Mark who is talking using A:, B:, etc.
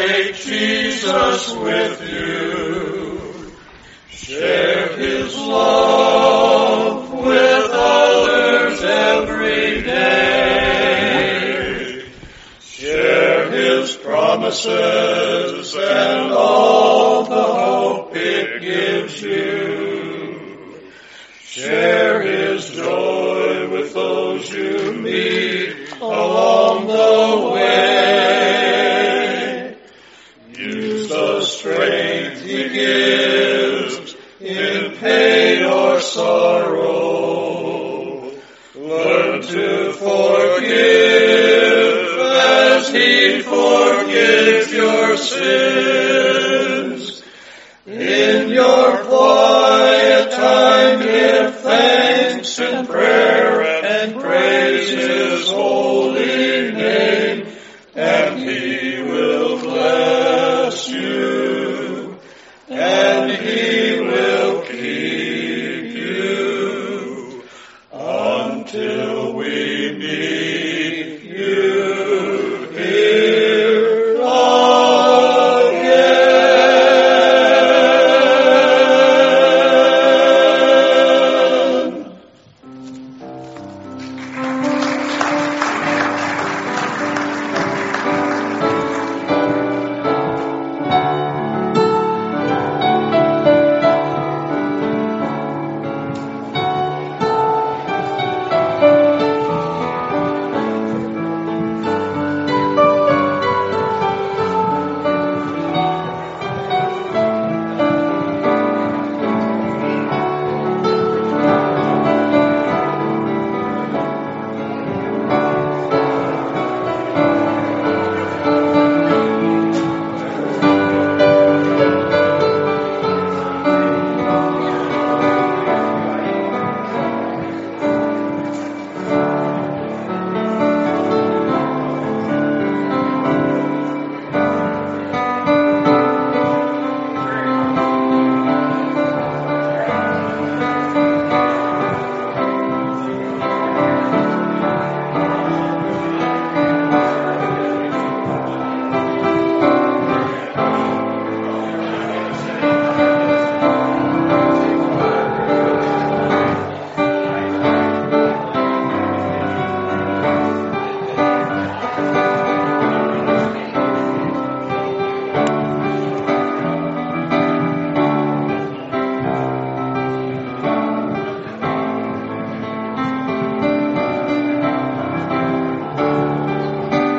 A: take Jesus with you. Share his love with others every day. Share his promises and all the hope it gives you. Share his joy with those you meet along the way. Use the strength he gives in pain or sorrow. Learn to forgive as he forgives your sins. In your quiet